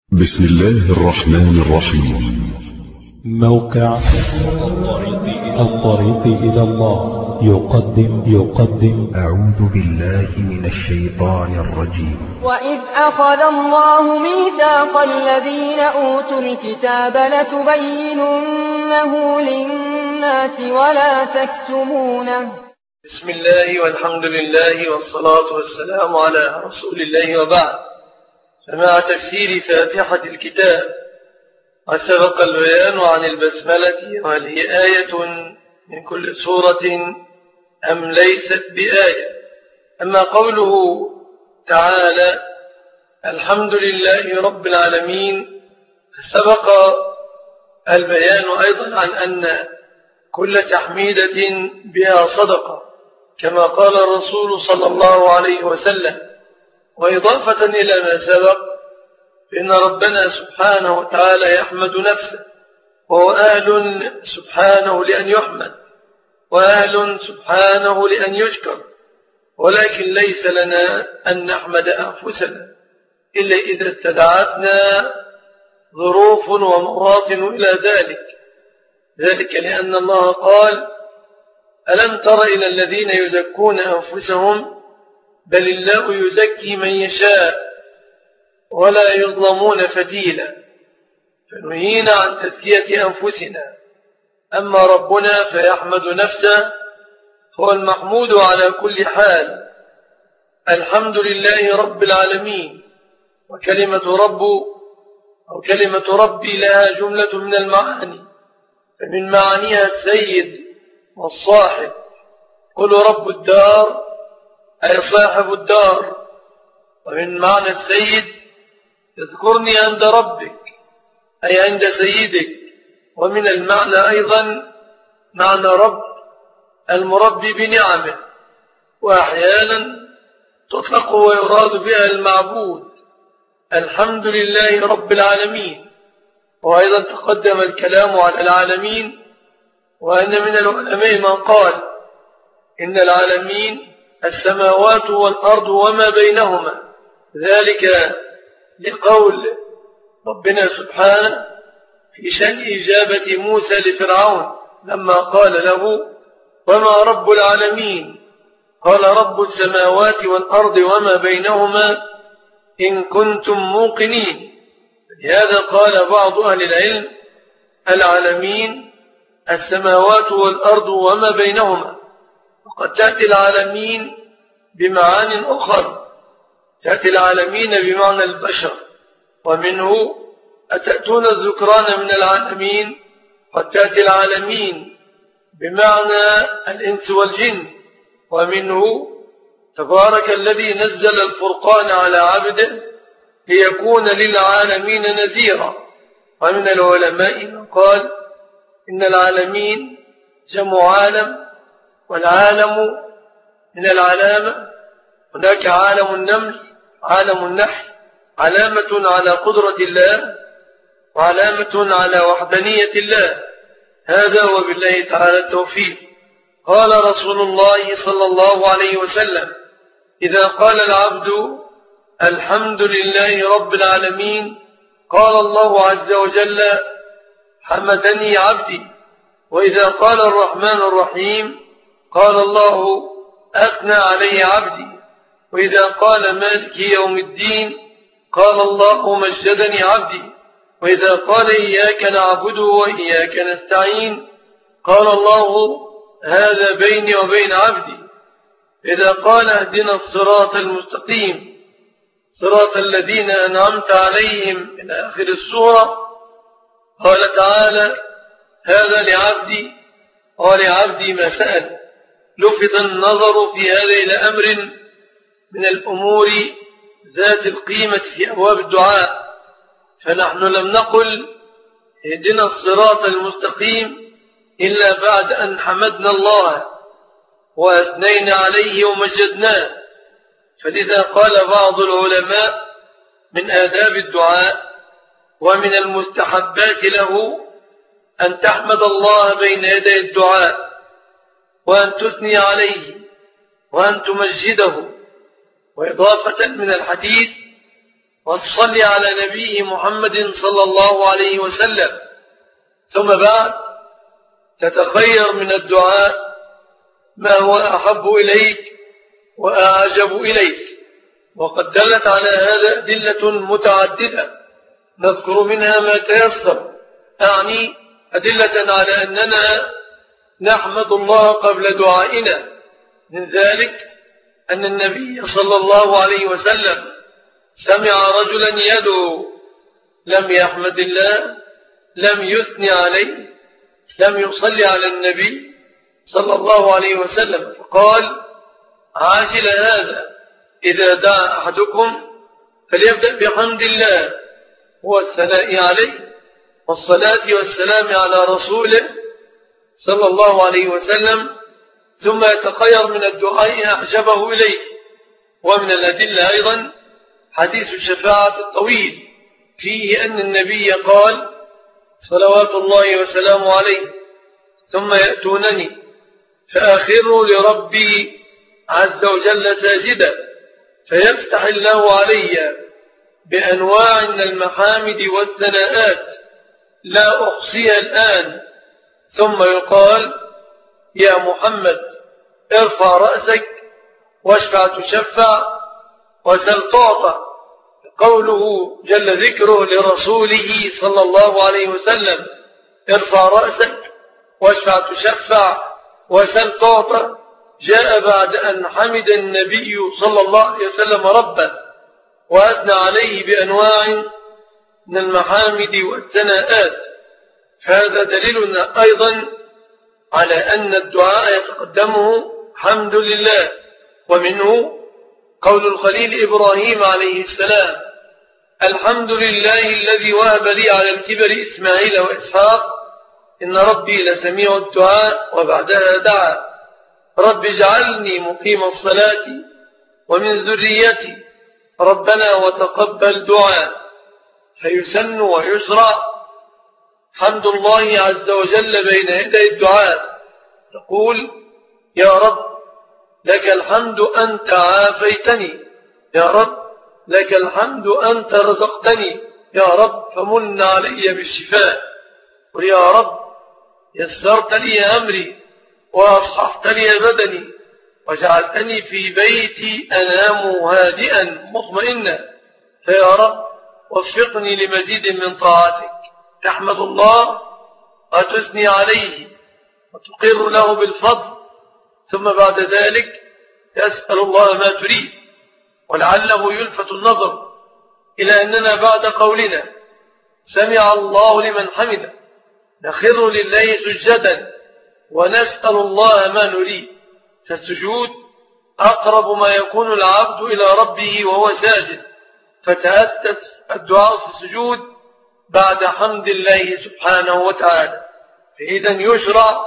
بسم الله الرحمن الرحيم. موقع الطريق إلى الله يقدم أعوذ بالله من الشيطان الرجيم. وإذ أخذ الله ميثاق الذين أوتوا الكتاب لتبيننه للناس ولا تكتمونه. بسم الله والحمد لله والصلاة والسلام على رسول الله وبعد. فمع تفسير فاتحة الكتاب وسبق البيان عن البسملة وهل هي آية من كل سورة أم ليست بآية. أما قوله تعالى الحمد لله رب العالمين، سبق البيان أيضا عن أن كل تحميدة بها صدقة كما قال الرسول صلى الله عليه وسلم. وإضافة إلى ما سبق فإن ربنا سبحانه وتعالى يحمد نفسه، وهو أهل سبحانه لأن يحمد وأهل سبحانه لأن يشكر، ولكن ليس لنا أن نحمد أنفسنا إلا إذا استدعتنا ظروف ومواطن إلى ذلك لأن الله قال ألم تر إلى الذين يزكون أنفسهم بل الله يزكي من يشاء ولا يظلمون فتيلا. فنهينا عن تزكية أنفسنا، أما ربنا فيحمد نفسه، هو المحمود على كل حال. الحمد لله رب العالمين. وكلمة رب أو كلمة ربي لها جملة من المعاني، فمن معانيها السيد والصاحب. قل رب الدار أي صاحب الدار. ومن معنى السيد اذكرني عند ربك أي عند سيدك. ومن المعنى أيضا معنى رب المربي بنعمه، وأحيانا تطلق ويراد بها المعبود. الحمد لله رب العالمين. وأيضا تقدم الكلام على العالمين، وأن من العلماء من قال إن العالمين السماوات والأرض وما بينهما، ذلك لقول ربنا سبحانه في شأن إجابة موسى لفرعون لما قال له وما رب العالمين؟ قال رب السماوات والأرض وما بينهما إن كنتم موقنين. لهذا قال بعض أهل العلم العالمين السماوات والأرض وما بينهما. وقد تأتي العالمين بمعان أخرى، تأتي العالمين بمعنى البشر، ومنه أتأتون الذكران من العالمين. قد تأتي العالمين بمعنى الإنس والجن، ومنه تبارك الذي نزل الفرقان على عبده ليكون للعالمين نذيرا. ومن العلماء من قال إن العالمين جمع عالم، والعالم من العلامة. هناك عالم النمل، عالم النحل، علامة على قدرة الله وعلامة على وحدانية الله. هذا وبالله تعالى التوفيق. قال رسول الله صلى الله عليه وسلم إذا قال العبد الحمد لله رب العالمين قال الله عز وجل حمدني عبدي. وإذا قال الرحمن الرحيم قال الله أثنى علي عبدي. وإذا قال مالك يوم الدين قال الله مجدني عبدي. وإذا قال إياك نعبد وإياك نستعين قال الله هذا بيني وبين عبدي. إذا قال اهدنا الصراط المستقيم صراط الذين أنعمت عليهم من آخر السورة قال تعالى هذا لعبدي ولعبدي ما سأل. لفت النظر في هذا إلى أمر من الأمور ذات القيمة في أبواب الدعاء، فنحن لم نقل اهدنا الصراط المستقيم إلا بعد أن حمدنا الله وأثنينا عليه ومجدناه. فلذا قال بعض العلماء من آداب الدعاء ومن المستحبات له أن تحمد الله بين يدي الدعاء، وأن تثني عليه، وأن تمجده. وإضافة من الحديث وتصلي على نبيه محمد صلى الله عليه وسلم. ثم بعد تتخير من الدعاء ما هو أحب إليك وأعجب إليك، وقد دلت على هذا أدلة متعددة نذكر منها ما تيسر، أعني أدلة على أننا نحمد الله قبل دعائنا. من ذلك أن النبي صلى الله عليه وسلم سمع رجلا يدعو لم يحمد الله، لم يثني عليه، لم يصلي على النبي صلى الله عليه وسلم، فقال: عاجل هذا إذا دعا أحدكم فليبدأ بحمد الله والثناء عليه والصلاة والسلام على رسوله صلى الله عليه وسلم، ثم يتخير من الدعاء أعجبه إليه. ومن الأدلة أيضا حديث الشفاعة الطويل فيه أن النبي قال صلوات الله وسلامه عليه: ثم يأتونني فأخر لربي عز وجل ساجدا فيفتح الله علي بأنواع من المحامد والثناءات لا أحصيها الآن، ثم يقال: يا محمد ارفع رأسك واشفع تشفع وسل تعطى. قوله جل ذكره لرسوله صلى الله عليه وسلم: ارفع رأسك واشفع تشفع وسل تعطى، جاء بعد أن حمد النبي صلى الله عليه وسلم ربه وأثنى عليه بأنواع من المحامد والثناءات. هذا دليلنا أيضا على أن الدعاء يتقدمه حمد لله. ومنه قول الخليل إبراهيم عليه السلام: الحمد لله الذي وهب لي على الكبر إسماعيل وإسحاق إن ربي لسميع الدعاء. وبعدها دعا: رب اجعلني مقيم الصلاة ومن ذريتي ربنا وتقبل دعاء. فيسن ويشرع حمد الله عز وجل بين يدي الدعاء، تقول: يا رب لك الحمد أنت عافيتني، يا رب لك الحمد أنت رزقتني، يا رب فمن علي بالشفاء، ويا رب يسرت لي أمري وأصححت لي بدني وجعلتني في بيتي أنام هادئا مطمئنا، فيا رب وفقني لمزيد من طاعتك. تحمد الله وتثني عليه وتقر له بالفضل، ثم بعد ذلك تسأل الله ما تريد. ولعله يلفت النظر إلى أننا بعد قولنا سمع الله لمن حمده نخر لله سجدا ونسأل الله ما نريد، فالسجود أقرب ما يكون العبد إلى ربه وهو ساجد، فتأتت الدعاء في السجود بعد حمد الله سبحانه وتعالى. فإذا يشرع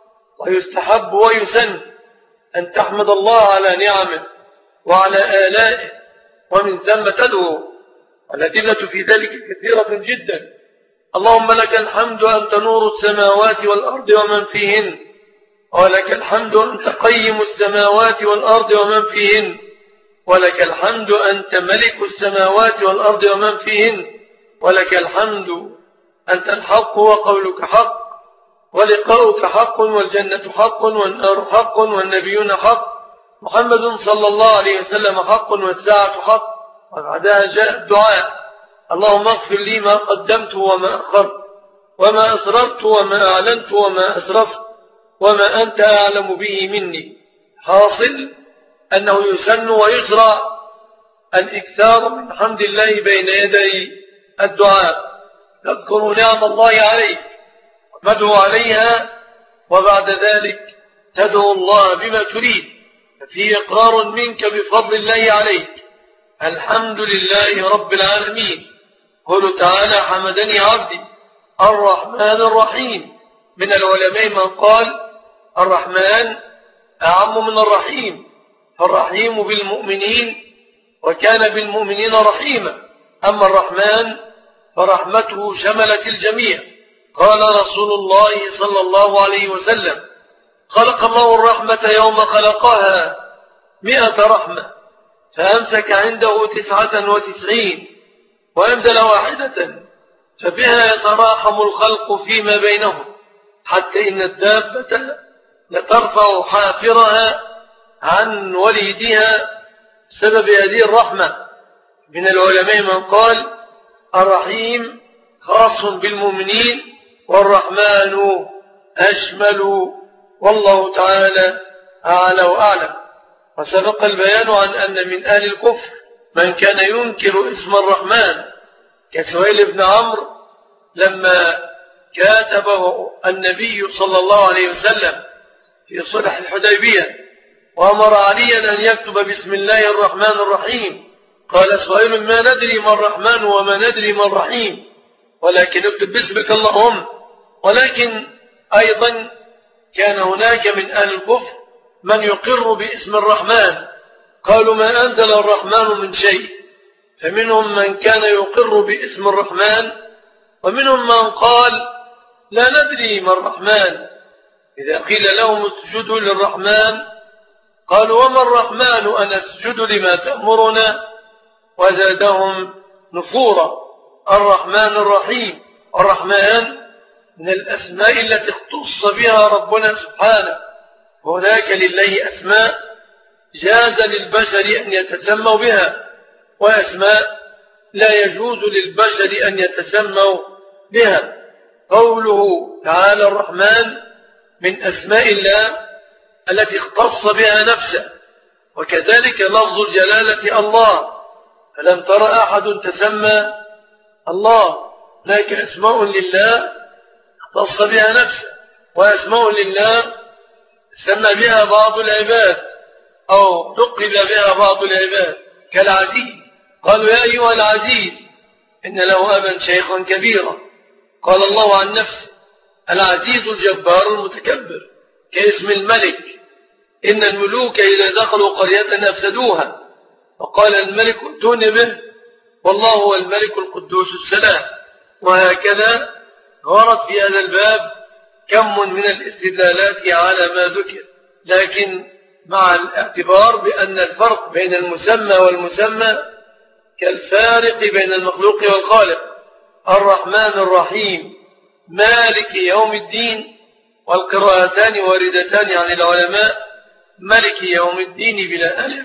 ويستحب ويسن أن تحمد الله على نعمه وعلى آلائه، ومن ثم تدعو. والأدلة في ذلك كثيرة جدا. اللهم لك الحمد أنت نور السماوات والأرض ومن فيهن، ولك الحمد أنت قيم السماوات والأرض ومن فيهن، ولك الحمد أنت ملك السماوات والأرض ومن فيهن، ولك الحمد أنت الحق وقولك حق ولقاؤك حق والجنة حق والنار حق والنبيون حق، محمد صلى الله عليه وسلم حق والساعة حق. وبعدها جاء الدعاء: اللهم اغفر لي ما قدمت وما أخرت وما أسررت وما أعلنت وما أسرفت وما أنت أعلم به مني. حاصل أنه يسن ويشرع الإكثار من حمد الله بين يدي الدعاء، تذكر نعم الله عليك وتدعو عليها، وبعد ذلك تدعو الله بما تريد، ففيه إقرار منك بفضل الله عليك. الحمد لله رب العالمين. قوله تعالى: حمدني عبدي الرحمن الرحيم. من العلماء من قال الرحمن أعم من الرحيم، فالرحيم بالمؤمنين وكان بالمؤمنين رحيما، أما الرحمن فرحمته شملت الجميع. قال رسول الله صلى الله عليه وسلم: خلق الله الرحمة يوم خلقها 100 رحمة، فأمسك عنده 99 وأنزل واحدة فبها يتراحم الخلق فيما بينهم، حتى إن الدابة لترفع حافرها عن وليدها بسبب هذه الرحمة. من العلماء من قال الرحيم خاص بالمؤمنين والرحمن أشمل، والله تعالى أعلى وأعلم. وسبق البيان عن أن من أهل الكفر من كان ينكر اسم الرحمن كسهيل بن عمرو لما كاتبه النبي صلى الله عليه وسلم في صلح الحديبية وأمر عليا أن يكتب بسم الله الرحمن الرحيم، قال سهيل ما ندري ما الرحمن وما ندري ما الرحيم، ولكن اكتب باسمك اللهم. ولكن أيضا كان هناك من أهل الكفر من يقر باسم الرحمن، قالوا ما أنزل الرحمن من شيء، فمنهم من كان يقر باسم الرحمن ومنهم من قال لا ندري ما الرحمن. إذا قيل لهم اسجدوا للرحمن قالوا وما الرحمن أن أسجد لما تأمرنا، وزادهم نفورا. الرحمن الرحيم، الرحمن من الأسماء التي اختص بها ربنا سبحانه، وهناك لله أسماء جاز للبشر أن يتسموا بها، وأسماء لا يجوز للبشر أن يتسموا بها. قوله تعالى الرحمن من أسماء الله التي اختص بها نفسه، وكذلك لفظ الجلالة الله، فلم ترى أحد تسمى الله. هناك أسماء لله اختص بها نفسه، وأسماء لله سمى بها بعض العباد أو لقب بها بعض العباد كالعزيز، قالوا يا أيها العزيز إن له أبا شيخا كبيرا. قال الله عن نفسه العزيز الجبار المتكبر، كاسم الملك إن الملوك إذا دخلوا قرية أفسدوها، وقال الملك ائتوني به، والله هو الملك القدوس السلام. وهكذا ورد في هذا الباب كم من الاستدلالات على ما ذكر، لكن مع الاعتبار بأن الفرق بين المسمى والمسمى كالفارق بين المخلوق والخالق. الرحمن الرحيم مالك يوم الدين، والقراءتان واردتان عن العلماء مالك يوم الدين بلا ألف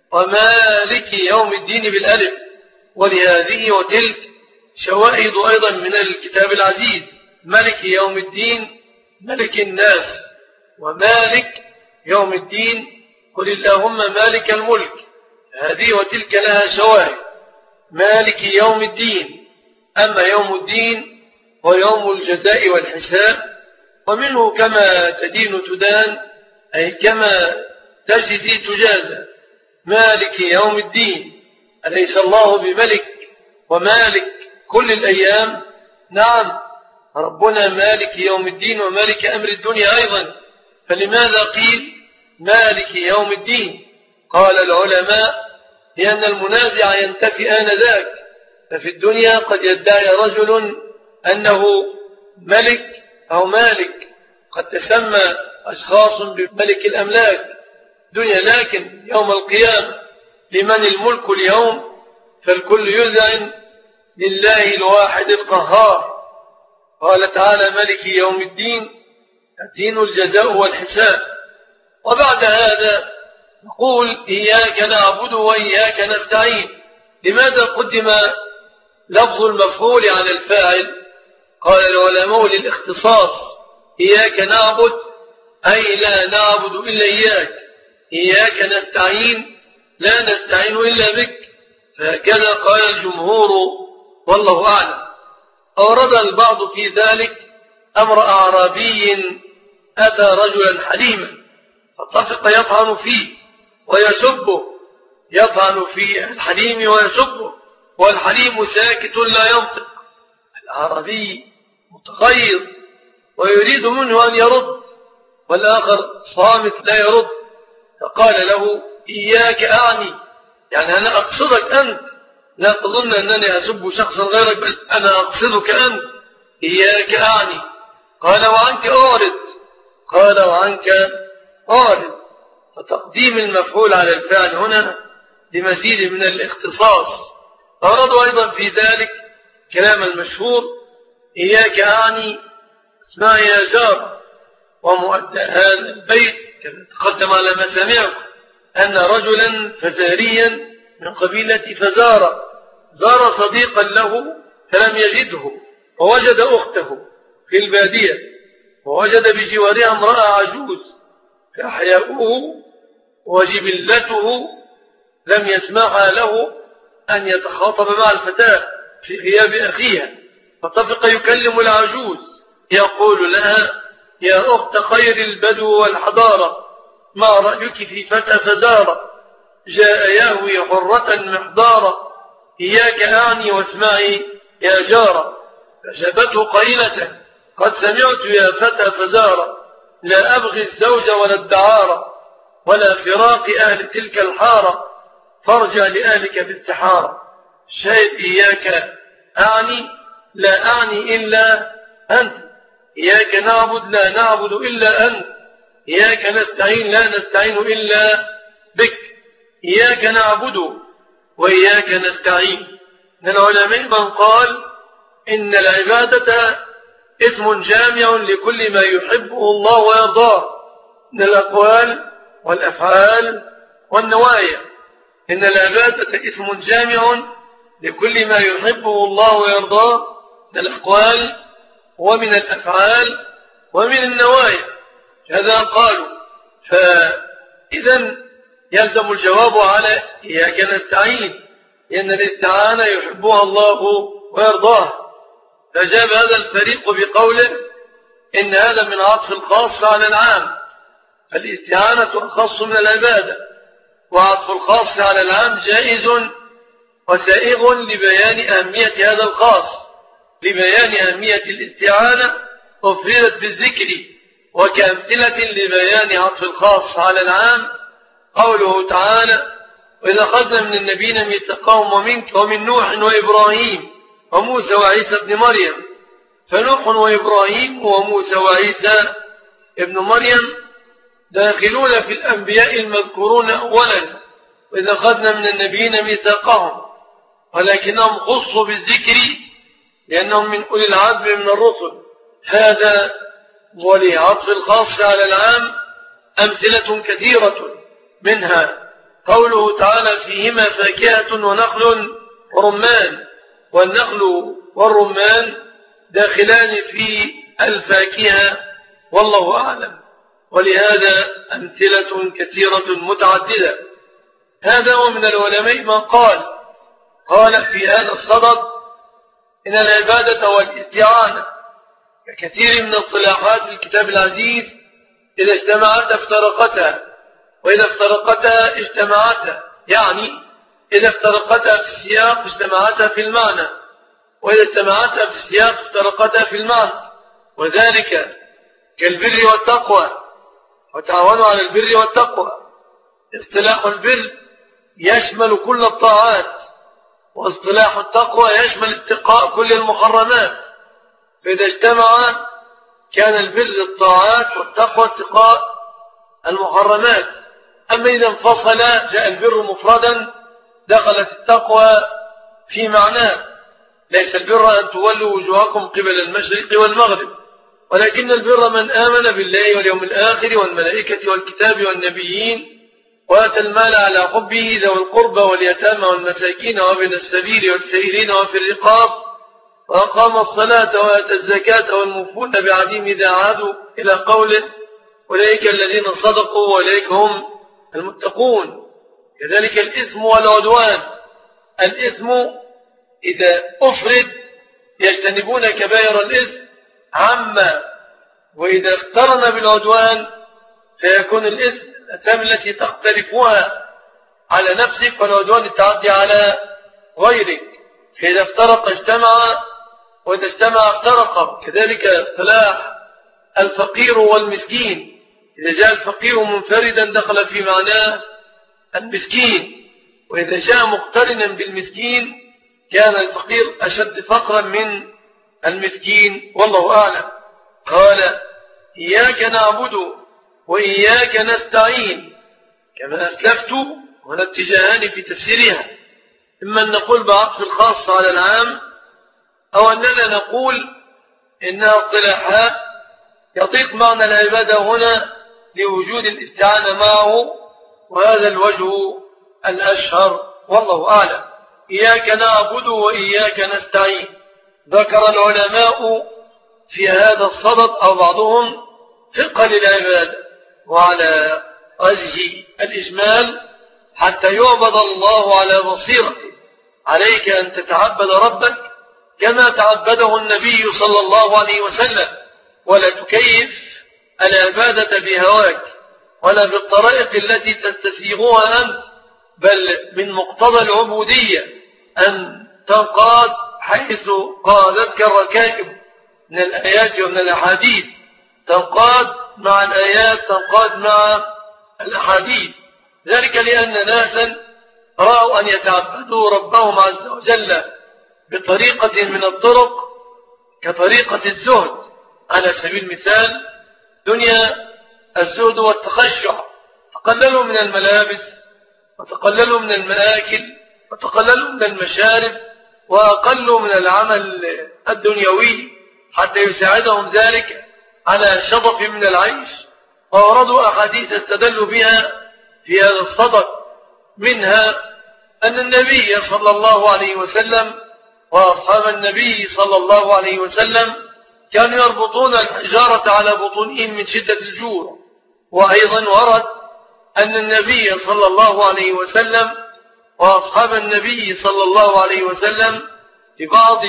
ومالك يوم الدين بالألف، ولهذه وتلك شواهد أيضا من الكتاب العزيز. مالك يوم الدين ملك الناس، ومالك يوم الدين قل اللهم مالك الملك، هذه وتلك لها شواهد. مالك يوم الدين، أما يوم الدين ويوم الجزاء والحساب، ومنه كما تدين تدان، أي كما تجزي تجازى. مالك يوم الدين، أليس الله بملك ومالك كل الأيام؟ نعم، ربنا مالك يوم الدين ومالك أمر الدنيا أيضا، فلماذا قيل مالك يوم الدين؟ قال العلماء لأن المنازع ينتفي آنذاك، ففي الدنيا قد يدعي رجل أنه ملك أو مالك، قد تسمى أشخاص بملك الأملاك دنيا، لكن يوم القيامة لمن الملك اليوم؟ فالكل يذعن لله الواحد القهار. قال تعالى ملك يوم الدين، الدين الجزاء والحساب. وبعد هذا نقول إياك نعبد وإياك نستعين. لماذا قدم لفظ المفعول على الفاعل؟ قال العلماء للاختصاص، إياك نعبد أي لا نعبد إلا إياك، إياك نستعين لا نستعين إلا بك، فهكذا قال الجمهور والله أعلم. أورد البعض في ذلك أمر أعرابي أتى رجلا حليما فطفق يطعن فيه ويسبه، يطعن في الحليم ويسبه، والحليم ساكت لا ينطق. العربي متغيظ ويريد منه أن يرد، والآخر صامت لا يرد، فقال له إياك أعني، يعني أنا أقصدك أنت، لا تظن أنني أسب شخصا غيرك، بل أنا أقصدك أنت، إياك أعني. قال وعنك أعرض، قال وعنك أعرض. فتقديم المفعول على الفعل هنا لمزيد من الاختصاص، أرادوا أيضا في ذلك كلام المشهور: إياك أعني اسمعي يا جار. ومؤدى هذا البيت كما تقدم على مسامعكم أن رجلا فزاريا من قبيلة فزارة زار صديقا له فلم يجده، ووجد أخته في البادية، ووجد بجوارها امرأة عجوز، فأحياؤه وجبلته لم يسمح له أن يتخاطب مع الفتاة في غياب أخيها، فطفق يكلم العجوز يقول لها: يا أخت خير البدو والحضارة، ما رأيك في فتى فزارة جاء يهوي حرة محضارة، إياك أعني واسمعي يا جارة. فجابته قائلة: قد سمعت يا فتى فزارة، لا أبغي الزوج ولا الدعارة ولا فراق أهل تلك الحارة، فارجع لأهلك باستحارة. شاهد: إياك أعني لا أعني إلا أنت، إياك نعبد لا نعبد إلا أنت، إياك نستعين لا نستعين إلا بك، إياك نعبد وإياك نستعين. من العلماء من قال إن العبادة اسم جامع لكل ما يحبه الله ويرضاه من الأقوال والأفعال والنوايا. إن العبادة اسم جامع لكل ما يحبه الله ويرضاه من الأقوال ومن الأفعال ومن النوايا. هذا قالوا. فإذا يلزم الجواب على إياك نستعين، لأن الاستعانة يحبها الله ويرضاه. فجاب هذا الفريق بقوله إن هذا من عطف الخاص على العام، فالاستعانة أخص من العبادة، وعطف الخاص على العام جائز وسائغ لبيان أهمية هذا الخاص. لبيان أهمية الاستعانة أفردت بالذكر، وكأمثلة لبيان عطف الخاص على العام قوله تعالى: وإذا أخذنا من النبيين ميثاقهم ومنك ومن نوح وإبراهيم وموسى وعيسى ابن مريم. فنوح وإبراهيم وموسى وعيسى ابن مريم داخلون في الأنبياء المذكورون أولا، وإذا أخذنا من النبيين ميثاقهم، ولكنهم خصوا بالذكر لأنهم من أولي العزم من الرسل. هذا ولعطف الخاص على العام أمثلة كثيرة، منها قوله تعالى: فيهما فاكهة ونخل ورمان. والنخل والرمان داخلان في الفاكهة والله أعلم، ولهذا أمثلة كثيرة متعددة. هذا ومن العلماء من قال في هذا الصدد إن العبادة والاستعانة ككثير من اصطلاحات الكتاب العزيز إذا اجتمعتا افترقتا، وإذا افترقتا اجتمعتا، يعني إذا افترقتا في السياق اجتمعتا في المعنى، وإذا اجتمعتا في السياق افترقتا في المعنى. وذلك كالبر والتقوى: وتعاونوا على البر والتقوى. اصطلاح البر يشمل كل الطاعات، واصطلاح التقوى يشمل اتقاء كل المحرمات. فإذا اجتمع كان البر الطاعات والتقوى اتقاء المحرمات. أما إذا انفصل جاء البر مفردا دخلت التقوى في معناه. ليس البر أن تولوا وجوهكم قبل المشرق والمغرب، ولكن البر من آمن بالله واليوم الآخر والملائكة والكتاب والنبيين، وآتى المال على حبه ذوي القربى واليتامى والمساكين وابن السبيل والسائلين وفي الرقاب، وأقام الصلاة وآتى الزكاة والموفون بعهدهم إذا عادوا، إلى قوله: أولئك الذين صدقوا وأولئك هم المتقون. كذلك الإثم والعدوان. الإثم إذا أفرد يجتنبون كبائر الإثم عما، وإذا اقترن بالعدوان فيكون الإثم التي تقترفها على نفسك، والعدوان التعدي على غيرك. فإذا افترق اجتمع، وإذا اجتمع افترق. كذلك اصطلاح الفقير والمسكين: إذا جاء الفقير منفردا دخل في معناه المسكين، وإذا جاء مقترنا بالمسكين كان الفقير أشد فقرا من المسكين والله أعلم. قال: إياك نعبد وإياك نستعين، كما أسلفت هنا اتجاهان في تفسيرها. إما أن نقول بعطف الخاص على العام، أو أننا نقول إنها اصطلاحات يضيق معنى العبادة هنا لوجود الاستعانة معه، وهذا الوجه الأشهر والله أعلم. إياك نعبد وإياك نستعين. ذكر العلماء في هذا الصدد أو بعضهم فقه للعبادة، وعلى وجه الإجمال حتى يعبد الله على بصيرته عليك أن تتعبد ربك كما تعبده النبي صلى الله عليه وسلم، ولا تكيف العبادة بهواك ولا بالطرائق التي تستسيغها أنت، بل من مقتضى العبودية أن تنقاد حيث قادتك الركائب من الآيات ومن الأحاديث، تنقاد مع الآيات، تنقاد مع الأحاديث. ذلك لأن ناسا رأوا أن يتعبدوا ربهم عز وجل بطريقة من الطرق كطريقة الزهد. على سبيل المثال دنيا الزهد والتخشع، تقللوا من الملابس وتقللوا من المآكل وتقللوا من المشارب وأقلوا من العمل الدنيوي حتى يساعدهم ذلك على شظف من العيش، وأوردوا أحاديث استدلوا بها في هذا الصدد، منها أن النبي صلى الله عليه وسلم وأصحاب النبي صلى الله عليه وسلم كانوا يربطون الحجارة على بطونهم من شدة الجوع. وأيضا ورد أن النبي صلى الله عليه وسلم وأصحاب النبي صلى الله عليه وسلم في بعض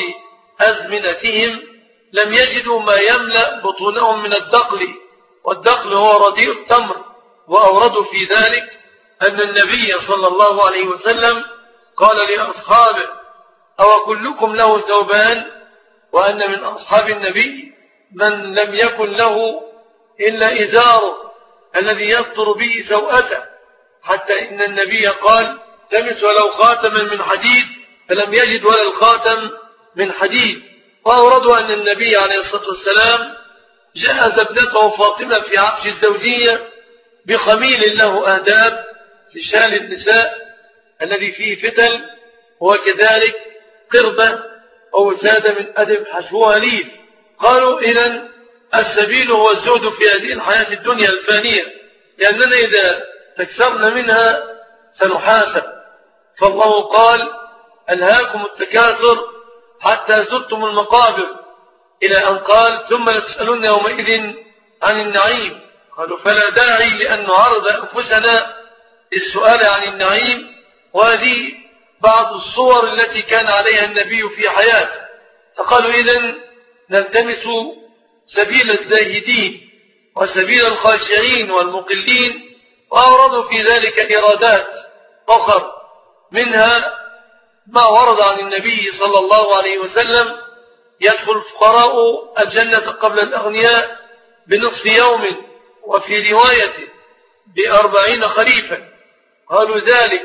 أزمنتهم لم يجدوا ما يملأ بطونهم من الدقل، والدقل هو رديء التمر، وأوردوا في ذلك أن النبي صلى الله عليه وسلم قال لأصحابه: أو كلكم له ثوبان؟ وأن من أصحاب النبي من لم يكن له إلا إزاره الذي يستر به سوءته، حتى إن النبي قال: تمس ولو خاتما من حديد، فلم يجد ولا الخاتم من حديد. وأوردوا أن النبي عليه الصلاة والسلام جهز ابنته فاطمة في عفش الزوجية بخميل له آداب في شال النساء الذي فيه فتل، وكذلك قربة أو وسادة من أدب حشوها ليف. قالوا: إذن السبيل هو الزهد في هذه الحياة الدنيا الفانية، لأننا إذا تكسرنا منها سنحاسب. فالله قال: ألهاكم التكاثر حتى زرتم المقابر، إلى أن قال: ثم لتسألن يومئذ عن النعيم. قالوا: فلا داعي لأن نعرض أنفسنا للسؤال عن النعيم، وهذه بعض الصور التي كان عليها النبي في حياته. فقالوا: إذن نلتمس سبيل الزاهدين وسبيل الخاشعين والمقلين، وأوردوا في ذلك إرادات أخرى، منها ما ورد عن النبي صلى الله عليه وسلم: يدخل الفقراء الجنة قبل الأغنياء بنصف يوم، وفي رواية ب40 خريفا. قالوا ذلك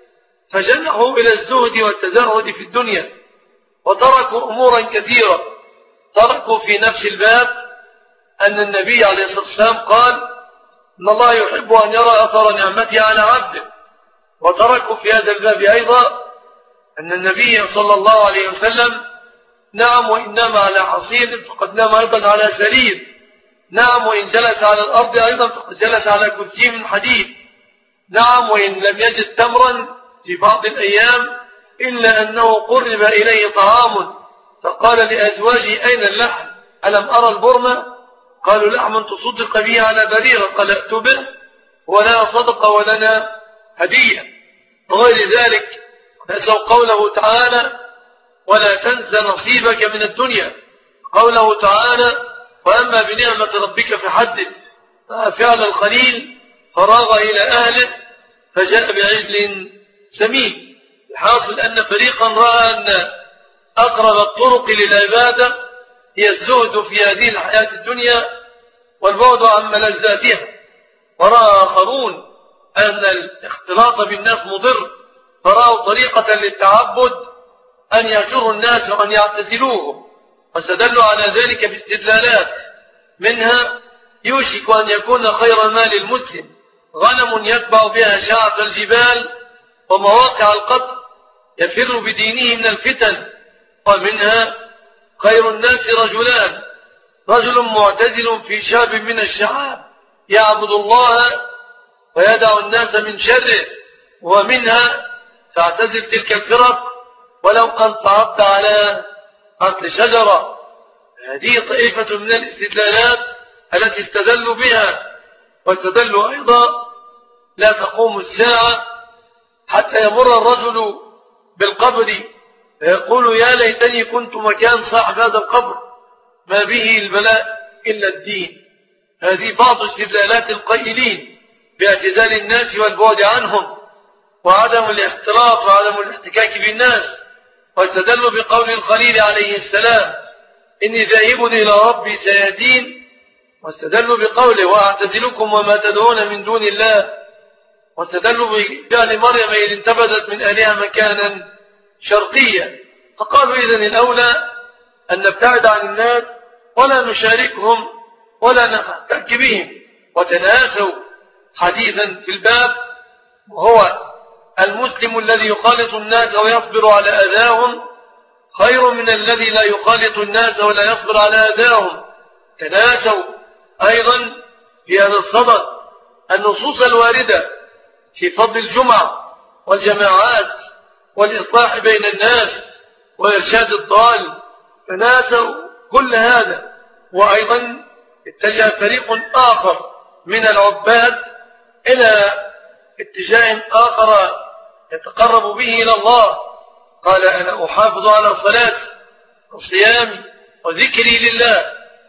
فجنحوا إلى الزهد والتزهد في الدنيا، وتركوا أمورا كثيرة. تركوا في نفس الباب أن النبي عليه الصلاة والسلام قال: إن الله يحب أن يرى أثر نعمته على عبده. وتركوا في هذا الباب أيضا أن النبي صلى الله عليه وسلم نعم وإن نام على حصير فقد نام أيضا على سرير، نعم وإن جلس على الأرض أيضا فقد جلس على كرسي من حديد، نعم وإن لم يجد تمرا في بعض الأيام إلا أنه قرب إليه طعام فقال لأزواجه: أين اللحم؟ ألم أرى البرمة؟ قالوا: لحم تصدق به على بريرة. قال: ائتوا به، ولا صدق ولنا هدية. وغير ذلك نسوا قوله تعالى: ولا تنس نصيبك من الدنيا. قوله تعالى: وأما بنعمة ربك فحدث. فعل الخليل فراغ إلى أهله فجاء بعجل سمين. الحاصل أن فريقا رأى أن أقرب الطرق للعبادة هي الزهد في هذه الحياة الدنيا والبعد عن ملذاتها، ورأى آخرون أن الاختلاط بالناس مضر، فرأوا طريقة للتعبد أن يهجروا الناس وأن يعتزلوهم، واستدلوا على ذلك باستدلالات، منها: يوشك أن يكون خير مال المسلم غنم يتبع بها شعف الجبال ومواقع القطر، يفر بدينه من الفتن، ومنها خير الناس رجلان: رجل معتدل في شعب من الشعاب يعبد الله ويدع الناس من شره. ومنها: فاعتزل تلك الفرق ولو أن صعدت على أصل شجرة. هذه طائفة من الاستدلالات التي استدلوا بها، واستدلوا أيضا: لا تقوم الساعة حتى يمر الرجل بالقبر فيقول: يا ليتني كنت مكان صاحب هذا القبر، ما به البلاء إلا الدين. هذه بعض استدلالات القائلين باعتزال الناس والبعد عنهم وعدم الاختلاط وعدم الاحتكاك بالناس، واستدلوا بقول الخليل عليه السلام: إني ذاهب إلى ربي سيهدين. واستدلوا بقوله: وأعتزلكم وما تدعون من دون الله. واستدلوا بفعل مريم إذ انتبذت من أهلها مكانا شرقيا. فقالوا: إذن الأولى أن نبتعد عن الناس ولا نشاركهم ولا نحتك بهم. وتناسوا حديثا في الباب، وهو: المسلم الذي يخالط الناس ويصبر على أذاهم خير من الذي لا يخالط الناس ولا يصبر على أذاهم. تناسوا أيضا في هذا الصدد النصوص الواردة في فضل الجمعة والجماعات والإصلاح بين الناس وإرشاد الضال. تناسوا كل هذا. وأيضا اتجه فريق آخر من العباد إلى اتجاه آخر يتقرب به إلى الله. قال: أنا أحافظ على صلاتي وصيامي وذكري لله.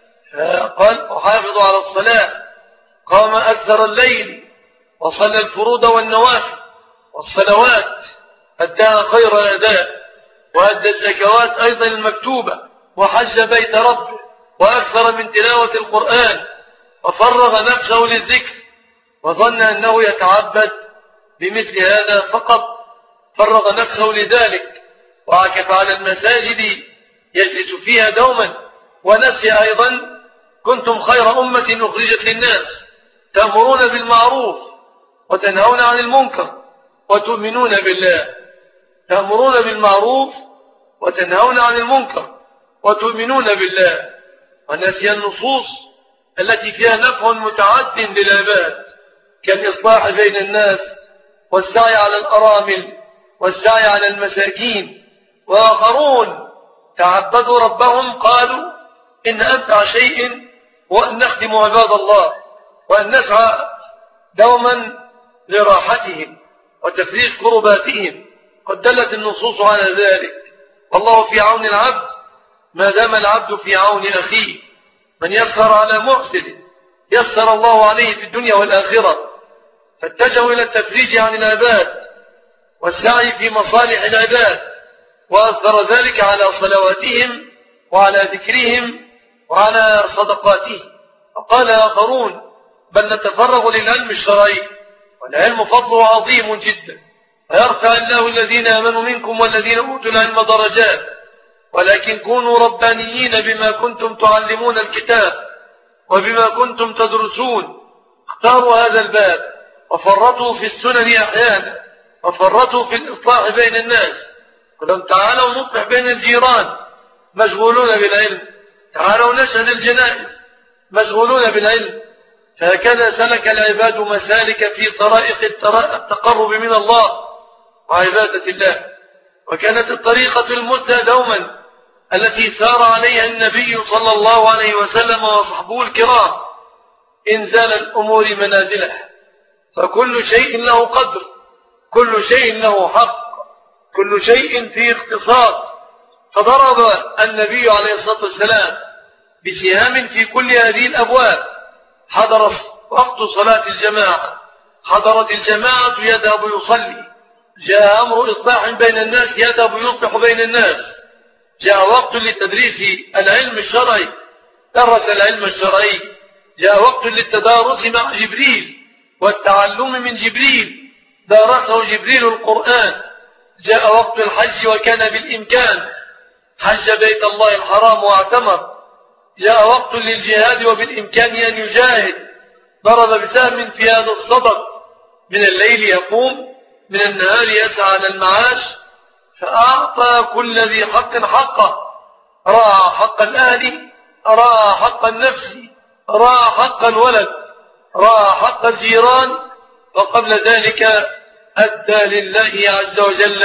فقال: أحافظ على الصلاة، قام أكثر الليل وصلى الفروض والنوافل والصلوات، أداها خير الأداء، وأدى الزكوات أيضا المكتوبة، وحج بيت ربه، وأكثر من تلاوة القرآن، وفرغ نفسه للذكر، وظن أنه يتعبد بمثل هذا فقط، فرغ نفسه لذلك، وعكف على المساجد يجلس فيها دوما، ونسي أيضا: كنتم خير أمة أخرجت للناس تأمرون بالمعروف وتنهون عن المنكر وتؤمنون بالله. تأمرون بالمعروف وتنهون عن المنكر وتؤمنون بالله. ونسي النصوص التي فيها نفع متعد للعباد، كالإصلاح بين الناس والسعي على الأرامل والسعي على المساكين. وآخرون تعبدوا ربهم قالوا: إن أمتع شيء وأن نخدم عباد الله وأن نسعى دوما لراحتهم وتفريج كرباتهم. قد دلت النصوص على ذلك. والله في عون العبد ما دام العبد في عون أخيه. من يسر على محسن يسر الله عليه في الدنيا والآخرة. فاتجهوا إلى التفريج عن العباد والسعي في مصالح العباد، وأثر ذلك على صلواتهم وعلى ذكرهم وعلى صدقاتهم. وقال آخرون: بل نتفرغ للعلم الشرعي، والعلم فضله عظيم جدا، ويرفع الله الذين آمنوا منكم والذين أوتوا العلم درجات، ولكن كونوا ربانيين بما كنتم تعلمون الكتاب وبما كنتم تدرسون. اختاروا هذا الباب وفرطوا في السنن أحيانا، وفرطوا في الإصلاح بين الناس. قلهم: تعالوا نصلح بين الجيران، مشغولون بالعلم. تعالوا نشهد الجنائز، مشغولون بالعلم. فهكذا سلك العباد مسالك في طرائق التقرب من الله وعبادة الله. وكانت الطريقة المثلى دوما التي سار عليها النبي صلى الله عليه وسلم وصحبه الكرام: إنزال الأمور منازلها، فكل شيء له قدر، كل شيء له حق، كل شيء فيه اختصاص. فضرب النبي عليه الصلاة والسلام بسهام في كل هذه الأبواب. حضر وقت صلاة الجماعة، حضرت الجماعة يذهب يصلي، جاء أمر إصلاح بين الناس يذهب يصلح بين الناس، جاء وقت لتدريس العلم الشرعي، درس العلم الشرعي، جاء وقت للتدارس مع جبريل والتعلم من جبريل، دارسه جبريل القرآن. جاء وقت الحج وكان بالإمكان حج بيت الله الحرام واعتمر. جاء وقت للجهاد وبالإمكان أن يجاهد، ضرب بسهم في هذا الصدد، من الليل يقوم، من النهار يسعى على المعاش، فأعطى كل ذي حق حقه، راعى حق الأهل، راعى حق النفس، راعى حق الولد، راعى حق الجيران، وقبل ذلك أدى لله عز وجل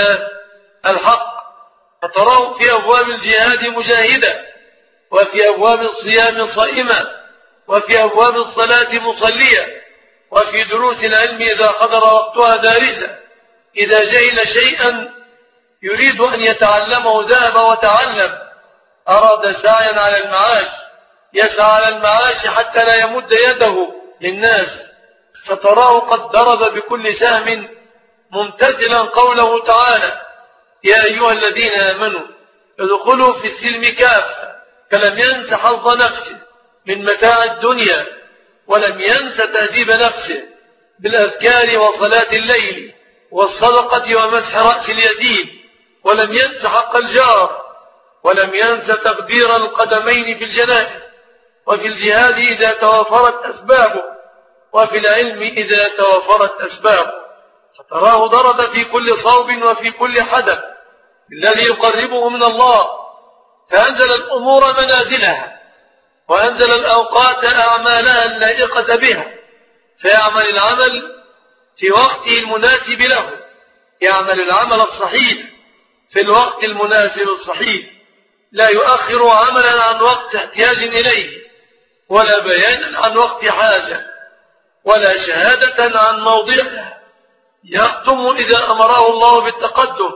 الحق. فتراه في أبواب الجهاد مجاهدا، وفي أبواب الصيام صائما، وفي أبواب الصلاة مصليا، وفي دروس العلم إذا حضر وقتها دارسا. إذا جهل شيئا يريد أن يتعلمه ذهب وتعلم. أراد سعيا على المعاش يسعى على المعاش حتى لا يمد يده للناس. فتراه قد ضرب بكل سهم ممتثلا قوله تعالى: يا أيها الذين آمنوا ادخلوا في السلم كافة. فلم ينس حظ نفسه من متاع الدنيا، ولم ينس تهذيب نفسه بالأذكار وصلاة الليل والصدقة ومسح رأس اليتيم، ولم ينس حق الجار، ولم ينس تقدير القدمين في الجنائز، وفي الجهاد إذا توافرت أسبابه، وفي العلم إذا توافرت أسبابه. فتراه ضرب في كل صوب وفي كل حدث الذي يقربه من الله، فأنزل الأمور منازلها، وأنزل الأوقات أعمالها اللائقة بها، فيعمل العمل في وقته المناسب له، يعمل العمل الصحيح في الوقت المناسب الصحيح، لا يؤخر عملا عن وقت احتياج إليه، ولا بيانا عن وقت حاجة، ولا شهادة عن موضعها. يختم إذا أمره الله بالتقدم،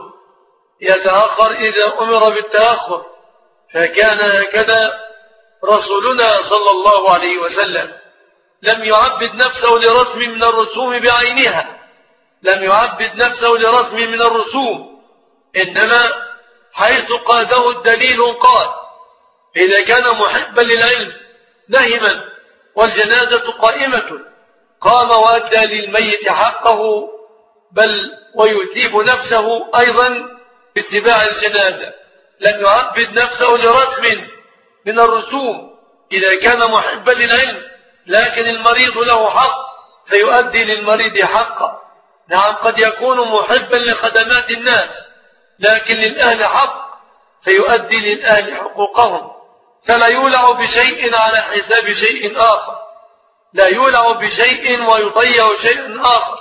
يتأخر إذا أمر بالتأخر. فكان هكذا رسولنا صلى الله عليه وسلم، لم يعبد نفسه لرسم من الرسوم بعينها، لم يعبد نفسه لرسم من الرسوم، إنما حيث قاده الدليل قاد. إذا كان محبا للعلم نهما والجنازة قائمة قام وأدى للميت حقه، بل ويثيب نفسه أيضا باتباع الجنازة. لم يعبد نفسه لرسم من الرسوم. إذا كان محبا للعلم لكن المريض له حق فيؤدي للمريض حقه. نعم، قد يكون محبا لخدمات الناس لكن للأهل حق فيؤدي للأهل حقوقهم. فلا يولع بشيء على حساب شيء آخر، لا يولع بشيء ويضيع شيء آخر،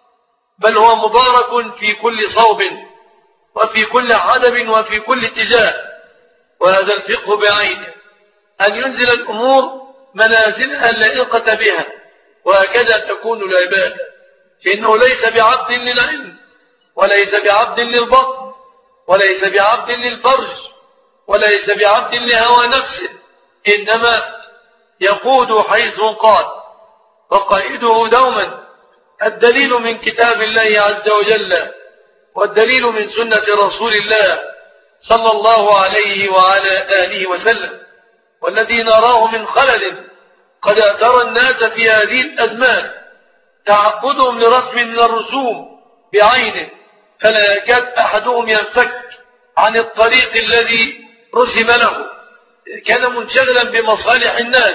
بل هو مبارك في كل صوب وفي كل حدب وفي كل اتجاه. وهذا الفقه بعينه، أن ينزل الأمور منازلها اللائقة بها، وهكذا تكون العبادة. فإنه ليس بعبد للعلم، وليس بعبد للبطن، وليس بعبد للفرج، وليس بعبد لهوى نفسه، إنما يقود حيث قاد، وقائده دوما الدليل من كتاب الله عز وجل، والدليل من سنة رسول الله صلى الله عليه وعلى آله وسلم. والذي نراه من خلل قد أثر الناس في هذه الأزمان تعبدهم لرسم من الرسوم بعينه، فلا يكاد أحدهم ينفك عن الطريق الذي رسم له. كان منشغلا بمصالح الناس،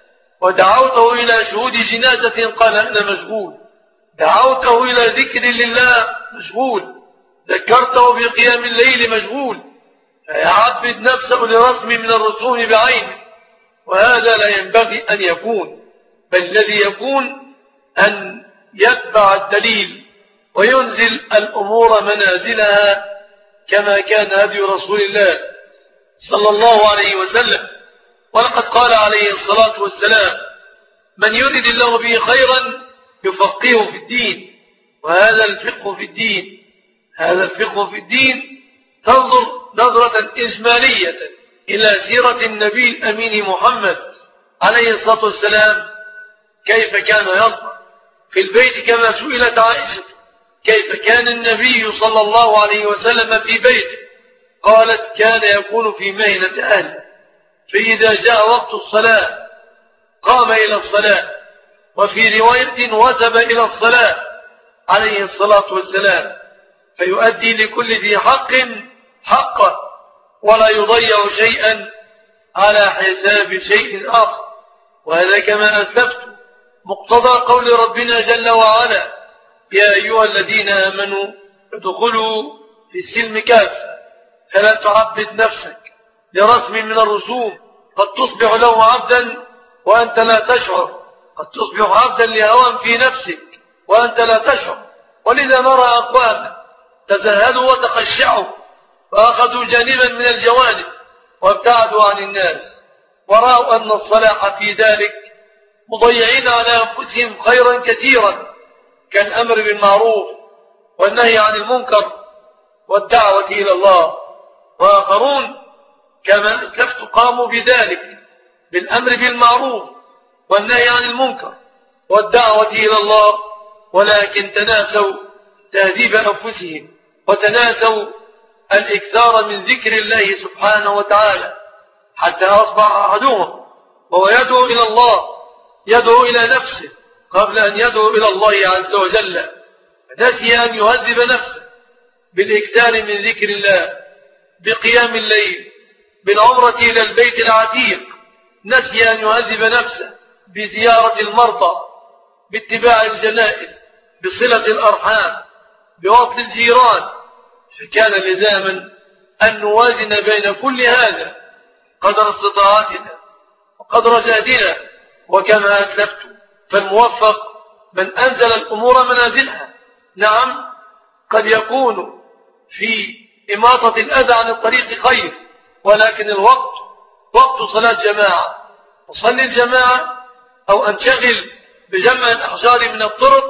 ودعوته إلى شهود جنازة قال أنا مشغول، دعوته إلى ذكر لله مشغول، ذكرته بقيام الليل مشغول، فيعبد نفسه لرسم من الرسوم بعينه، وهذا لا ينبغي أن يكون. بل الذي يكون أن يتبع الدليل وينزل الأمور منازلها كما كان هدي رسول الله صلى الله عليه وسلم. ولقد قال عليه الصلاة والسلام: من يرد الله به خيرا يفقهه في الدين. وهذا الفقه في الدين، هذا الفقه في الدين تنظر نظرة إجمالية إلى سيرة النبي الأمين محمد عليه الصلاة والسلام، كيف كان يصنع في البيت كما سئلت عائشة كيف كان النبي صلى الله عليه وسلم في بيته، قالت: كان يكون في مهنة أهله، فإذا جاء وقت الصلاة قام إلى الصلاة، وفي رواية وثب إلى الصلاة عليه الصلاة والسلام، فيؤدي لكل ذي حق حقه، ولا يضيع شيئا على حساب شيء آخر. وهذا كما أسلفت مقتضى قول ربنا جل وعلا: يا أيها الذين آمنوا ادخلوا في السلم كافة، فلا تعبد نفسك لرسم من الرسوم قد تصبح له عبدا وأنت لا تشعر، قد تصبح عبدا لهوى في نفسك وأنت لا تشعر. ولذا نرى أقواما تزهدوا وتخشعوا فأخذوا جانبا من الجوانب وابتعدوا عن الناس، ورأوا أن الصلاح في ذلك مضيعين على أنفسهم خيرا كثيرا كالأمر بالمعروف والنهي عن المنكر والدعوة إلى الله. وآخرون كما أسلفت قاموا بذلك بالأمر بالمعروف والنهي عن المنكر والدعوة إلى الله، ولكن تناسوا تهذيب أنفسهم وتناسوا الإكثار من ذكر الله سبحانه وتعالى، حتى أصبح أحدهم وهو يدعو إلى الله يدعو إلى نفسه قبل أن يدعو إلى الله عز وجل، نسي أن يهذب نفسه بالإكثار من ذكر الله، بقيام الليل، بالعمرة إلى البيت العتيق، نسي أن يهذب نفسه بزيارة المرضى، باتباع الجنائز، بصلة الأرحام، بوصل الجيران. فكان لزاما أن نوازن بين كل هذا قدر استطاعتنا وقدر جهدنا. وكما أسلفت فالموفق من أنزل الأمور منازلها. نعم، قد يكون في إماطة الأذى عن الطريق خير، ولكن الوقت وقت صلاة جماعة، وصلي الجماعة أو أنشغل بجمع الأحجار من الطرق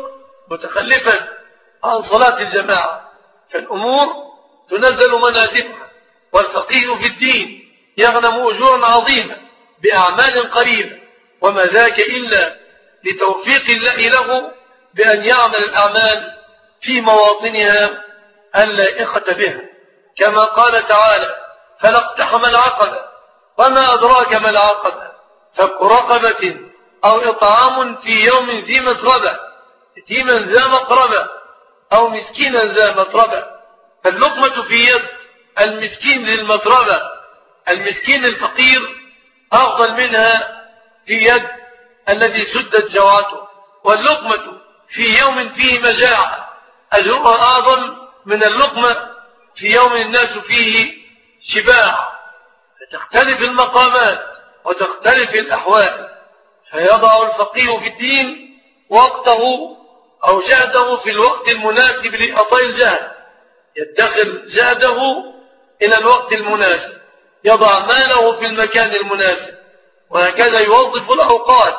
متخلفا عن صلاة الجماعة. فالأمور تنزل منازلها، والفقيه في الدين يغنم أجورا عظيمة بأعمال قريبة، وما ذاك إلا لتوفيق الله له بأن يعمل الأعمال في مواطنها اللائقة بها، كما قال تعالى: فلا اقتحم العقبة وما أدراك ما العقبة فك رقبة أو إطعام في يوم ذي مسربة يتيما ذا مقربة أو مسكينا ذا متربة. فاللقمة في يد المسكين ذي المتربة، المسكين الفقير، أفضل منها في يد الذي سدت جوعته. واللقمة في يوم فيه مجاعة أجرها أعظم من اللقمة في يوم الناس فيه شباع. فتختلف المقامات وتختلف الأحوال، فيضع الفقيه في الدين وقته أو جهده في الوقت المناسب لإعطاء الجهد، يدخر جهده إلى الوقت المناسب، يضع ماله في المكان المناسب، وهكذا يوظف الأوقات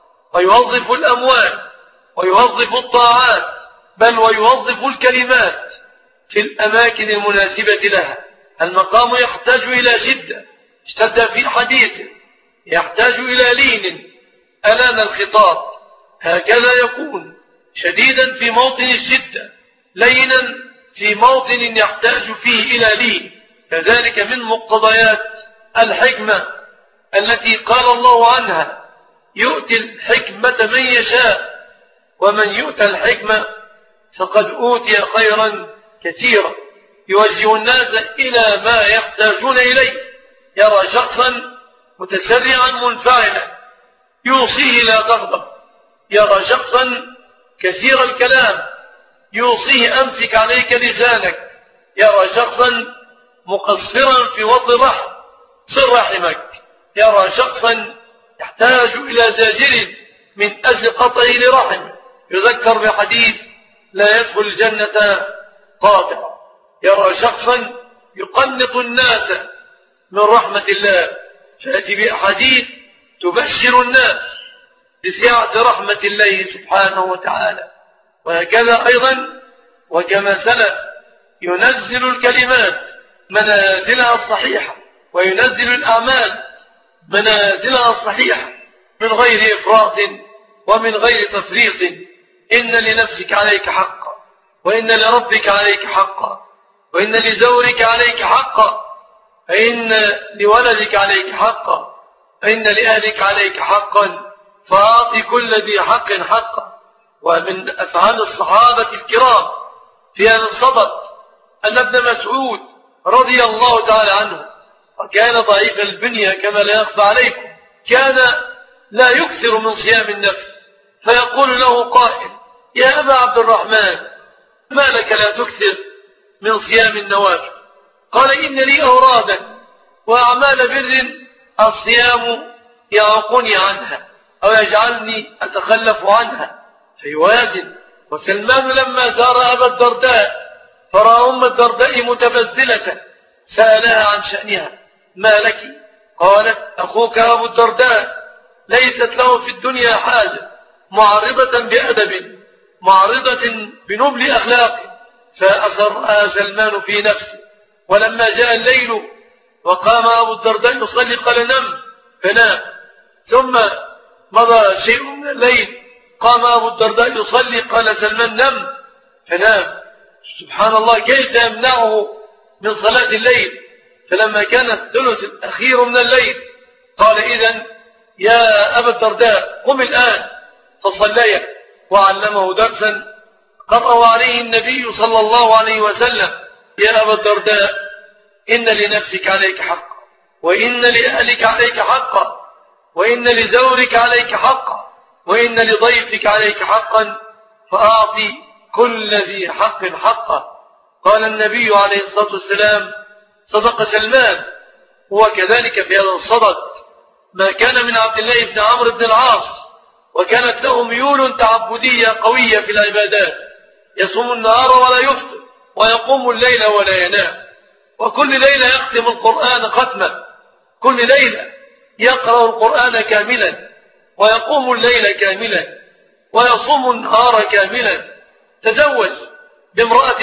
ويوظف الأموال ويوظف الطاعات، بل ويوظف الكلمات في الأماكن المناسبة لها. المقام يحتاج إلى شدة، اشتد في حديثه، يحتاج إلى لين ألان الخطاب، هكذا يكون شديدا في موطن الشدة، لينا في موطن يحتاج فيه إلى لين. كذلك من مقتضيات الحكمة التي قال الله عنها: يؤتي الحكمة من يشاء، ومن يؤتى الحكمة فقد أوتي خيرا كثيرا. يوجه الناس إلى ما يحتاجون إليه. يرى شخصا متسرعا منفعلا يوصيه لا تغضب، يرى شخصا كثير الكلام يوصيه أمسك عليك لسانك، يرى شخصا مقصرا في وطء الرحم صل رحمك، يرى شخصا يحتاج إلى زاجر من أجل قطعه لرحمه، يذكر بحديث: لا يدخل الجنة قاطع. يرى شخصا يقنط الناس من رحمة الله، فيأتي بأحاديث تبشر الناس بسعة رحمة الله سبحانه وتعالى. وهكذا أيضا وكما سلف ينزل الكلمات منازلها الصحيحة، وينزل الأعمال منازلها الصحيحة من غير إفراط ومن غير تفريط. إن لنفسك عليك حقا، وإن لربك عليك حقا، وإن لزورك عليك حقا، فإن لولدك عليك حقا، فإن لأهلك عليك حقا، فأعطي كل ذي حق حقا. ومن أفعال الصحابة الكرام في هذا الصدد أن ابن مسعود رضي الله تعالى عنه، وكان ضعيف البنية كما لا يخفى عليكم، كان لا يكثر من صيام النفل، فيقول له قائل: يا أبا عبد الرحمن، ما لك لا تكثر من صيام النوافل. قال إن لي أورادا وأعمال بر الصيام يعوقني عنها أو يجعلني أتخلف عنها. في رواية وسلمان لما زار أبا الدرداء فرأى أم الدرداء متبذلة سألها عن شأنها: ما لك؟ قالت: أخوك أبو الدرداء ليست له في الدنيا حاجة، معرضة بأدب، معرضة بنبل أخلاق. فأسرها سلمان في نفسه. ولما جاء الليل وقام أبو الدرداء يصلي قال: نم، فنام. ثم مضى شيء من الليل قام أبو الدرداء يصلي قال سلمان: نم، فنام. سبحان الله، كيف يمنعه من صلاة الليل؟ فلما كان الثلث الأخير من الليل قال: إذن يا أبا الدرداء قم الآن. فصليا وعلمه درسا قرأه عليه النبي صلى الله عليه وسلم: يا أبا الدرداء إن لنفسك عليك حقا، وإن لأهلك عليك حقا، وإن لزورك عليك حقا، وإن لضيفك عليك حقا، فأعطي كل ذي حق حقه. قال النبي عليه الصلاة والسلام: صدق سلمان. وكذلك في هذا الصدد ما كان من عبد الله بن عمرو بن العاص، وكانت له ميول تعبدية قوية في العبادات، يصوم النهار ولا يفطر، ويقوم الليل ولا ينام، وكل ليلة يختم القرآن ختمة، كل ليلة يقرأ القرآن كاملا، ويقوم الليل كاملا، ويصوم النهار كاملا. تزوج بامرأة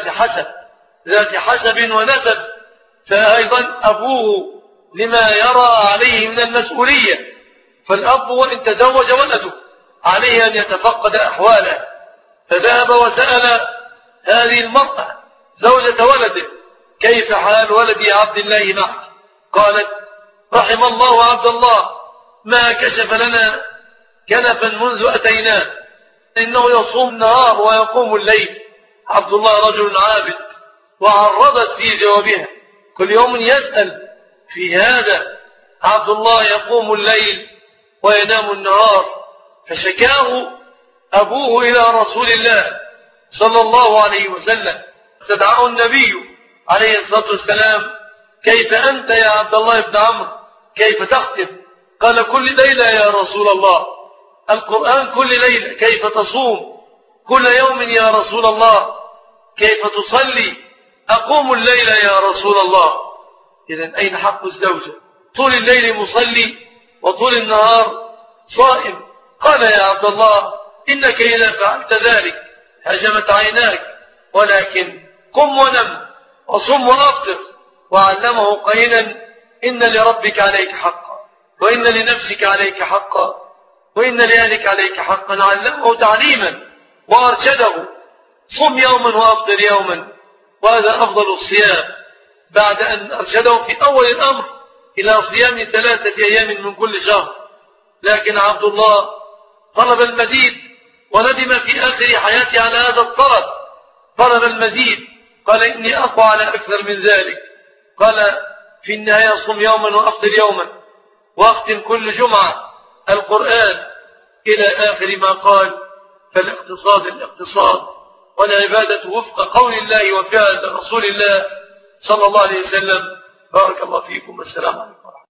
ذات حسب ونسب، فأيضا أبوه لما يرى عليه من المسؤولية، فالأب وإن تزوج ولده عليه أن يتفقد أحواله. فذهب وسأل هذه المرأة زوجة ولده: كيف حال ولدي عبد الله معك؟ قالت: رحم الله عبد الله، ما كشف لنا كنفا منذ أتيناه، إنه يصوم النهار ويقوم الليل. عبد الله رجل عابد. وعرضت في جوابها: كل يوم يسأل في هذا، عبد الله يقوم الليل وينام النهار. فشكاه أبوه إلى رسول الله صلى الله عليه وسلم، استدعاه النبي عليه الصلاة والسلام: كيف أنت يا عبد الله بن عمرو؟ كيف تختم؟ قال: كل ليلة يا رسول الله، القرآن كل ليلة. كيف تصوم؟ كل يوم يا رسول الله. كيف تصلي؟ أقوم الليل يا رسول الله. إذن أين حق الزوجة؟ طول الليل مصلي وطول النهار صائم. قال: يا عبد الله إنك إذا فعلت ذلك هجمت عيناك، ولكن قم ونم وصم وأفطر. وعلمه قائلا: إن لربك عليك حقا، وإن لنفسك عليك حقا، وإن لأهلك عليك حقا. علمه تعليما وأرشده: صم يوما وأفطر يوما، وهذا أفضل الصيام، بعد أن أرشده في أول الأمر إلى صيام 3 أيام من كل شهر. لكن عبد الله طلب المزيد وندم في آخر حياته على هذا الطلب، طلب المزيد. قال: إني أقوى على أكثر من ذلك. قال في النهاية: صم يوما وأفطر يوما، واختم كل جمعة القرآن، إلى آخر ما قال. فالاقتصاد والعبادة وفق قول الله وفعل رسول الله صلى الله عليه وسلم. بارك الله فيكم، والسلام عليكم ورحمة الله.